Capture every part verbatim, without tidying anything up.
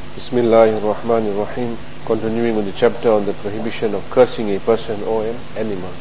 Bismillahir Rahmanir Rahim. Continuing with the chapter on the prohibition of cursing a person or an animal.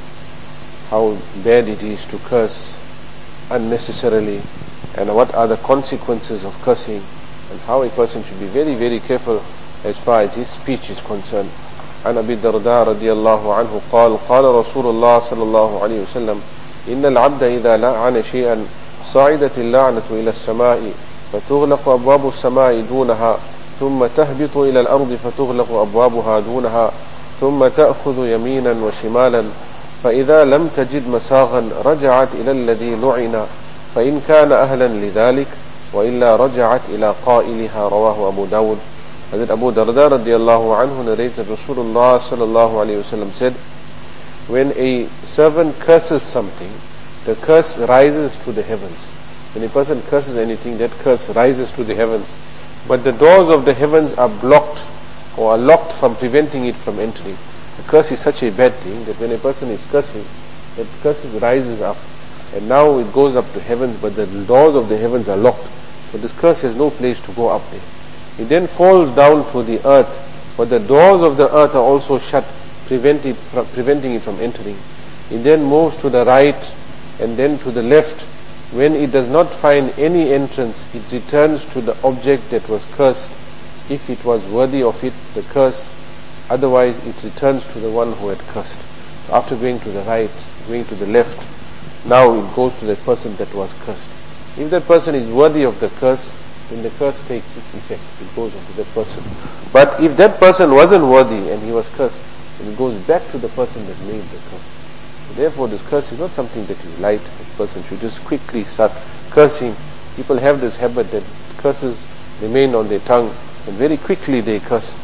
How bad it is to curse unnecessarily, and what are the consequences of cursing, and how a person should be very very careful as far as his speech is concerned. عن أبي الدرداء رضي الله عنه قال قال رسول الله صلى الله عليه وسلم إن العبد إذا لعن شيئا صعدت اللعنة إلى السماء فتغلق أبواب السماء دونها ثم تهبط إلى الأرض فتغلق أبوابها دونها ثم تأخذ يمينا وشمالا فإذا لم تجد مساغا رجعت إلى الذي لعن فإن كان أهلا لذلك وإلا رجعت إلى قائلها. رواه أبو داود. Hazrat Abu Darda radiallahu anhu narrates that Rasulullah sallallahu alayhi wasallam said, when a servant curses something, the curse rises to the heavens. When a person curses anything, that curse rises to the heavens. But the doors of the heavens are blocked or are locked from preventing it from entering. The curse is such a bad thing that when a person is cursing, that curse rises up. And now it goes up to heavens, but the doors of the heavens are locked. So this curse has no place to go up there. It then falls down to the earth, but the doors of the earth are also shut, prevent it from, preventing it from entering. It then moves to the right and then to the left. When it does not find any entrance, it returns to the object that was cursed, if it was worthy of it, the curse. Otherwise, it returns to the one who had cursed. After going to the right, going to the left, now it goes to the person that was cursed. If that person is worthy of the curse, then the curse takes its effect. It goes onto that person. But if that person wasn't worthy and he was cursed, then it goes back to the person that made the curse. So therefore, this curse is not something that is light. The person should just quickly start cursing. People have this habit that curses remain on their tongue, and very quickly they curse.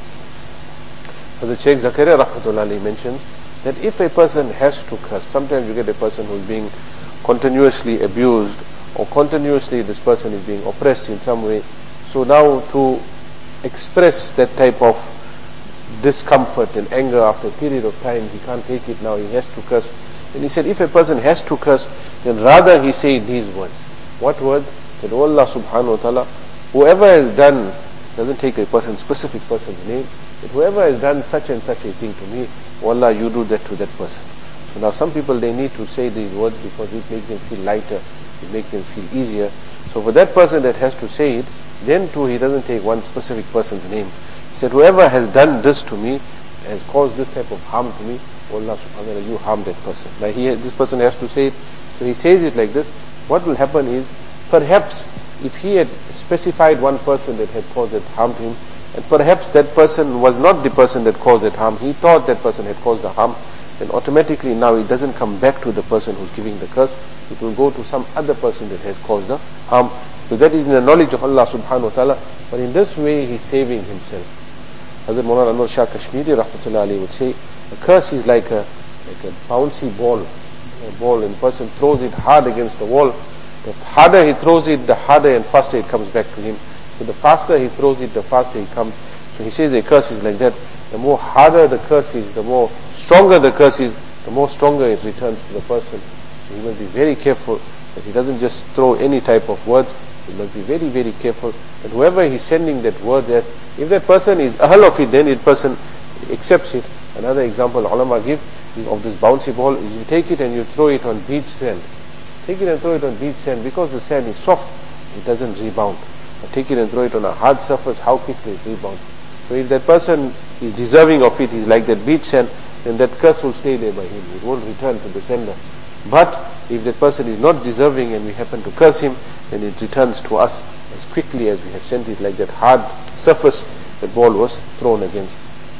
As the Shaykh Zakaria Rahmatullah Alayhi mentions, that if a person has to curse, sometimes you get a person who is being continuously abused, or continuously this person is being oppressed in some way. So now to express that type of discomfort and anger after a period of time, he can't take it now, he has to curse. And he said, if a person has to curse, then rather he say these words. What words? That oh Allah subhanahu wa ta'ala, whoever has done, doesn't take a person, specific person's name, that whoever has done such and such a thing to me, oh Allah, you do that to that person. So now some people, they need to say these words because it makes them feel lighter, it makes them feel easier. So for that person that has to say it, then too he doesn't take one specific person's name. He said, whoever has done this to me, has caused this type of harm to me, oh Allah subhanahu wa ta'ala, you harm that person. Now he, this person has to say it. So he says it like this. What will happen is, perhaps if he had specified one person that had caused that harm to him, and perhaps that person was not the person that caused that harm, he thought that person had caused the harm, then automatically now it doesn't come back to the person who's giving the curse. It will go to some other person that has caused the harm. So that is in the knowledge of Allah subhanahu wa ta'ala. But in this way he's saving himself. Hazrat Maulana Anwar Shah Kashmiri Rahmatullah Alayhi would say, a curse is like a like a bouncy ball. A ball, and a person throws it hard against the wall. The harder he throws it, the harder and faster it comes back to him. So the faster he throws it, the faster it comes. So he says a curse is like that. The more harder the curse is, the more stronger the curse is, the more stronger it returns to the person. So he must be very careful that he doesn't just throw any type of words. He must be very, very careful that whoever he's sending that word at, if that person is ahl of it, then that person accepts it. Another example ulama give of this bouncy ball is you take it and you throw it on beach sand. Take it and throw it on beach sand. Because the sand is soft, it doesn't rebound. But take it and throw it on a hard surface, how quickly it rebounds. So if that person is deserving of it, he's like that beach sand, then that curse will stay there by him. It won't return to the sender. But if that person is not deserving and we happen to curse him, then it returns to us as quickly as we have sent it, like that hard surface that ball was thrown against.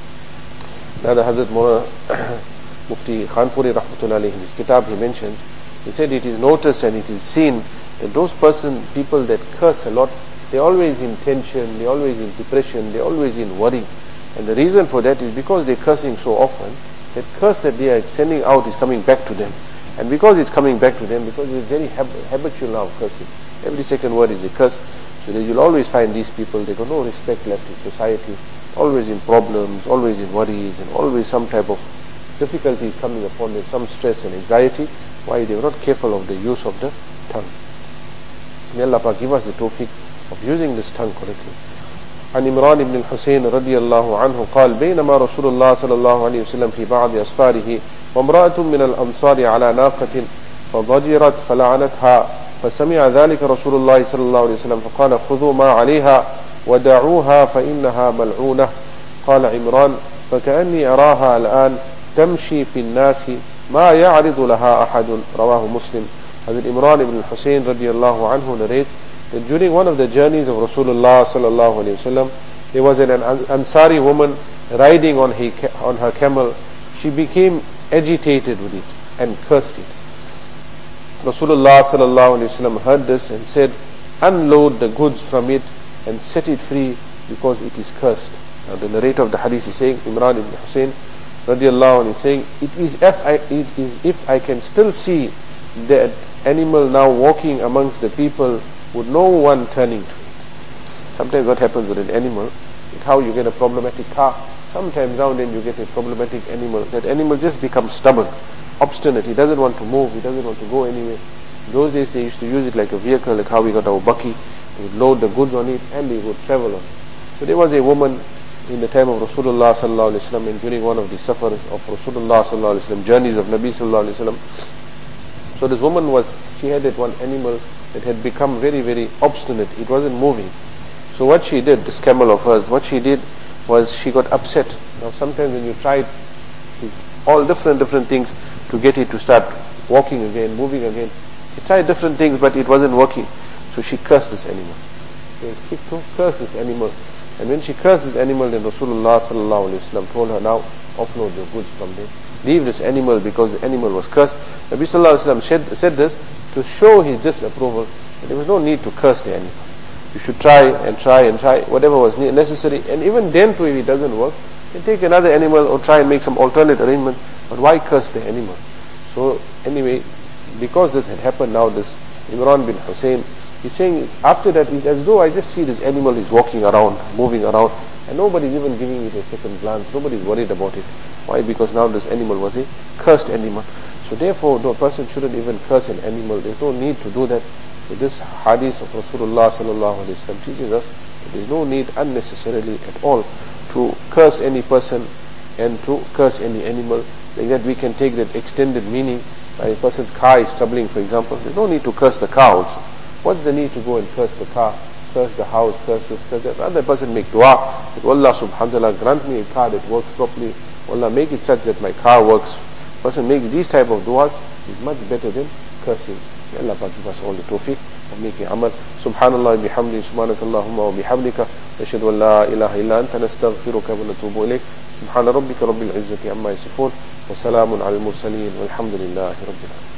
Now the Hazrat Maulana Mufti Khanpuri Rahmatullah Alayhi, in his kitab he mentions, he said it is noticed and it is seen that those person, people that curse a lot, they're always in tension, they're always in depression, they're always in worry. And the reason for that is because they're cursing so often, that curse that they are sending out is coming back to them. And because it's coming back to them, because it's very hab- habitual now of cursing, every second word is a curse, so that you'll always find these people, they got no respect left in society, always in problems, always in worries, and always some type of difficulties coming upon them, some stress and anxiety. Why? They were not careful of the use of the tongue. May Allah Pak give us the tawfiq of using this tongue correctly. عن عمران بن الحسين رضي الله عنه قال بينما رسول الله صلى الله عليه وسلم في بعض أسفاره وامرأة من الأنصار على ناقة فضجرت فلعنتها فسمع ذلك رسول الله صلى الله عليه وسلم فقال خذوا ما عليها ودعوها فإنها ملعونة. قال عمران فكأني أراها الآن تمشي في الناس ما يعرض لها أحد. رواه Muslim. Hazrat Imran ibn Hussein radiallahu anhu narrates that during one of the journeys of Rasulullah sallallahu alayhi wasallam, there was an Ansari woman riding on her, on her camel. She became agitated with it and cursed it. Rasulullah sallallahu alayhi wasallam heard this and said, unload the goods from it and set it free because it is cursed. Now the narrator of the hadith is saying, Imran ibn Hussein radiallahu anhu is saying, it is if I, it is if I can still see that animal now walking amongst the people with no one turning to it. Sometimes what happens with an animal is how you get a problematic car. Sometimes now and then you get a problematic animal. That animal just becomes stubborn, obstinate. He doesn't want to move. He doesn't want to go anywhere. Those days they used to use it like a vehicle, like how we got our bakki. They would load the goods on it and they would travel on it. So there was a woman in the time of Rasulullah sallallahu alaihi wasallam, and during one of the safars of Rasulullah sallallahu alaihi wasallam, journeys of Nabi sallallahu alaihi wasallam. So this woman was, she had that one animal that had become very, very obstinate. It wasn't moving. So what she did, this camel of hers, what she did was she got upset. Now sometimes when you tried all different, different things to get it to start walking again, moving again, she tried different things but it wasn't working. So she cursed this animal. She cursed this animal. And when she cursed this animal, then Rasulullah sallallahu alaihi wasallam told her, now offload your goods from there. Leave this animal because the animal was cursed. Nabi sallallahu alaihi wasallam said, said this to show his disapproval. And there was no need to curse the animal. You should try and try and try whatever was necessary. And even then too, if it doesn't work, then take another animal or try and make some alternate arrangement. But why curse the animal? So anyway, because this had happened now, this Imran bin Hussein, he's saying after that, it's as though I just see this animal is walking around, moving around, and nobody's even giving it a second glance. Nobody's worried about it. Why? Because now this animal was a cursed animal. So therefore, no person shouldn't even curse an animal. There's no need to do that. So this hadith of Rasulullah sallallahu alaihi wasallam teaches us that there's no need unnecessarily at all to curse any person and to curse any animal. Like that we can take that extended meaning. A person's car is troubling, for example. There's no need to curse the car also. What's the need to go and curse the car, curse the house, curse this, curse that? Rather, the person make dua that Allah subhanahu wa ta'ala grant me a car that works properly. Allah make it such that my car works. Person makes these type of duas is much better than cursing. May Allah give us all the tawfiq of making amal. Subhanallah bihamdi, subhanakallahumma wa bihamdika, nashhadu an la ilaha illa anta, nastaghfiruka wa natubu ilayk. Subhana rabbika rabbil izzati amma yasifun, wa salamun ala al-mursaleen, walhamdulillahi rabbil alamin.